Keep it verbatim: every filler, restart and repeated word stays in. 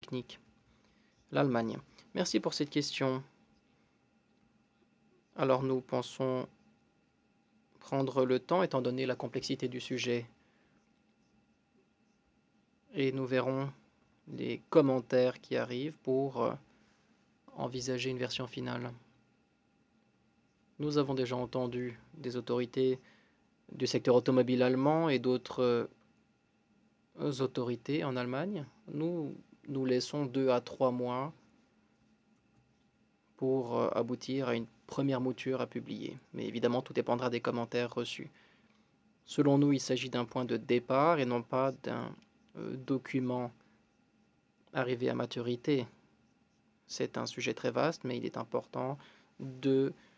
technique? L'Allemagne. Merci pour cette question. Alors nous pensons prendre le temps, étant donné la complexité du sujet, et nous verrons les commentaires qui arrivent pour euh, envisager une version finale. Nous avons déjà entendu des autorités du secteur automobile allemand et d'autres euh, autorités en Allemagne. Nous nous laissons deux à trois mois pour euh, aboutir à une première mouture à publier. Mais évidemment, tout dépendra des commentaires reçus. Selon nous, il s'agit d'un point de départ et non pas d'un euh, document arrivé à maturité. C'est un sujet très vaste, mais il est important de